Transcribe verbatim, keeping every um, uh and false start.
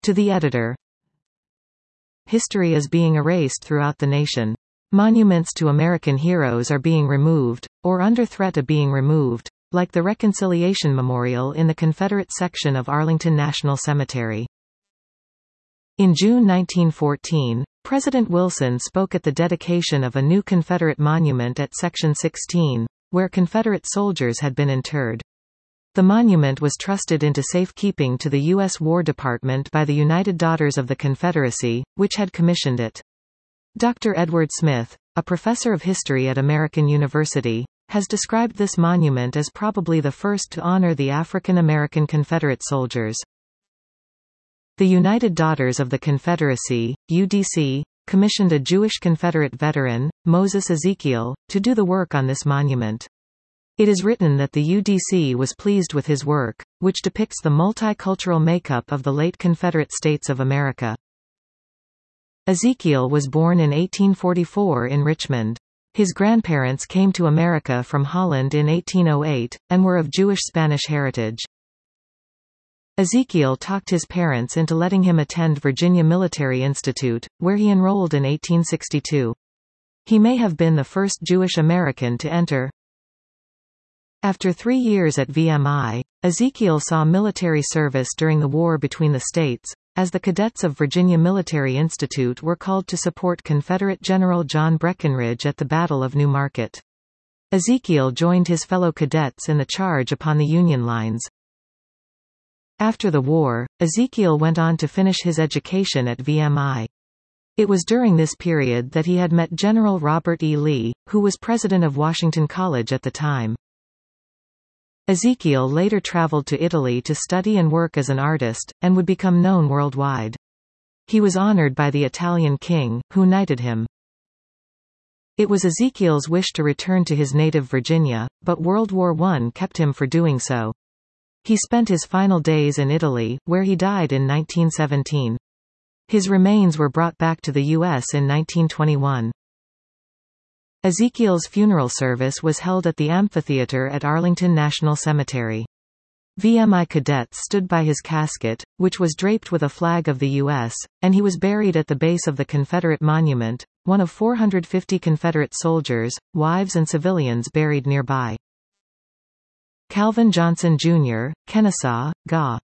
To the editor. History is being erased throughout the nation. Monuments to American heroes are being removed, or under threat of being removed, like the Reconciliation Memorial in the Confederate section of Arlington National Cemetery. In June nineteen fourteen, President Wilson spoke at the dedication of a new Confederate monument at Section sixteen, where Confederate soldiers had been interred. The monument was trusted into safekeeping to the U S War Department by the United Daughters of the Confederacy, which had commissioned it. Doctor Edward Smith, a professor of history at American University, has described this monument as probably the first to honor the African American Confederate soldiers. The United Daughters of the Confederacy, U D C, commissioned a Jewish Confederate veteran, Moses Ezekiel, to do the work on this monument. It is written that the U D C was pleased with his work, which depicts the multicultural makeup of the late Confederate States of America. Ezekiel was born in eighteen forty-four in Richmond. His grandparents came to America from Holland in eighteen oh eight, and were of Jewish-Spanish heritage. Ezekiel talked his parents into letting him attend Virginia Military Institute, where he enrolled in eighteen sixty-two. He may have been the first Jewish American to enter. After three years at V M I, Ezekiel saw military service during the war between the states, as the cadets of Virginia Military Institute were called to support Confederate General John Breckinridge at the Battle of New Market. Ezekiel joined his fellow cadets in the charge upon the Union lines. After the war, Ezekiel went on to finish his education at V M I. It was during this period that he had met General Robert E. Lee, who was president of Washington College at the time. Ezekiel later traveled to Italy to study and work as an artist, and would become known worldwide. He was honored by the Italian king, who knighted him. It was Ezekiel's wish to return to his native Virginia, but World War One kept him from doing so. He spent his final days in Italy, where he died in nineteen seventeen. His remains were brought back to the U S in nineteen twenty-one. Ezekiel's funeral service was held at the amphitheater at Arlington National Cemetery. V M I cadets stood by his casket, which was draped with a flag of the U S, and he was buried at the base of the Confederate Monument, one of four hundred fifty Confederate soldiers, wives and civilians buried nearby. Calvin Johnson Junior, Kennesaw, G A